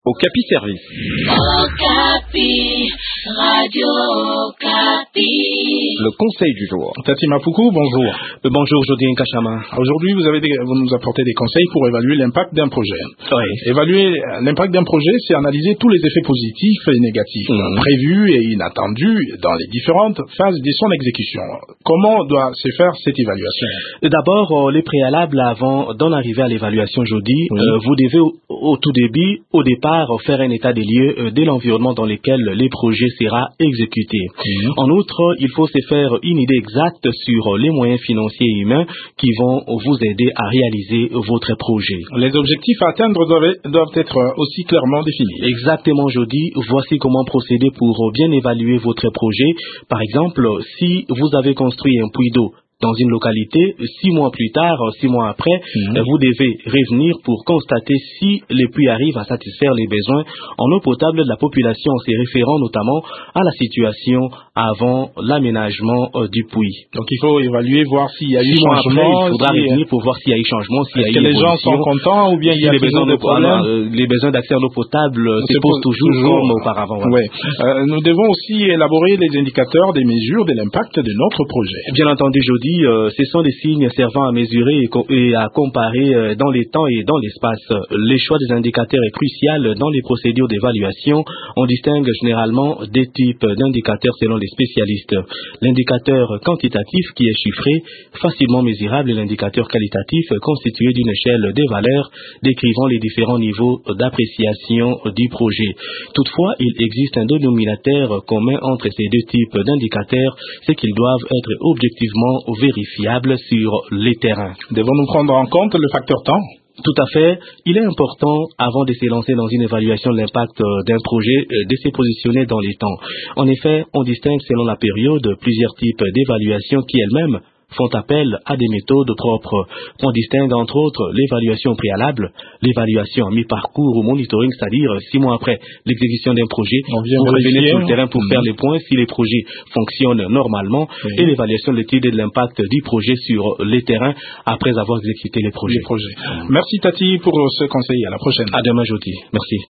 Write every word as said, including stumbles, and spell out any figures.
Okapi Service. Okapi, Radio Okapi. Le conseil du jour. Tati Mapuku, bonjour. Euh, bonjour, Jodien Kachama. Aujourd'hui, vous avez des, vous nous apportez des conseils pour évaluer l'impact d'un projet. Oui. Évaluer l'impact d'un projet, c'est analyser tous les effets positifs et négatifs, mmh. prévus et inattendus dans les différentes phases de son exécution. Comment doit se faire cette évaluation? D'abord, euh, les préalables avant d'en arriver à l'évaluation, Jody, oui. euh, vous devez au, au tout début, au départ, faire un état des lieux euh, de l'environnement dans lequel les projets sera exécuté. Mmh. En outre, il faut se faire une idée exacte sur les moyens financiers et humains qui vont vous aider à réaliser votre projet. Les objectifs à atteindre doivent, doivent être aussi clairement définis. Exactement, Jody. Voici comment procéder pour bien évaluer votre projet. Par exemple, si vous avez construit un puits d'eau dans une localité, six mois plus tard, six mois après, mmh. vous devez revenir pour constater si les puits arrivent à satisfaire les besoins en eau potable de la population, en se référant notamment à la situation avant l'aménagement euh, du puits. Donc il faut évaluer, voir s'il y a eu changement. Après, il faudra si revenir pour voir s'il y a eu changement, s'il y a eu que les gens sont contents ou bien il y a les besoins de problèmes. Euh, les besoins d'accès à l'eau potable euh, se posent toujours, toujours comme auparavant. Voilà. Ouais. Euh, nous devons aussi élaborer les indicateurs des mesures de l'impact de notre projet. Bien entendu, Jody. Euh, ce sont des signes servant à mesurer et, co et à comparer euh, dans les temps et dans l'espace. Les choix des indicateurs est crucial dans les procédures d'évaluation. On distingue généralement deux types d'indicateurs selon les spécialistes. L'indicateur quantitatif qui est chiffré, facilement mesurable, et l'indicateur qualitatif constitué d'une échelle de valeurs décrivant les différents niveaux d'appréciation du projet. Toutefois, il existe un dénominateur commun entre ces deux types d'indicateurs, c'est qu'ils doivent être objectivement vérifiables sur les terrains. Devons-nous prendre en compte le facteur temps? Tout à fait. Il est important, avant de se lancer dans une évaluation de l'impact d'un projet, de se positionner dans les temps. En effet, on distingue selon la période plusieurs types d'évaluations qui elles-mêmes font appel à des méthodes propres. On distingue entre autres l'évaluation préalable, l'évaluation à mi-parcours ou monitoring, c'est-à-dire six mois après l'exécution d'un projet, on vient vous revenez sur le terrain pour mmh. faire les points si les projets fonctionnent normalement, oui. et l'évaluation de l'étude de l'impact du projet sur les terrains après avoir exécuté les projets. Les projets. Mmh. Merci Tati pour ce conseil. À la prochaine. À demain, Jody. Merci.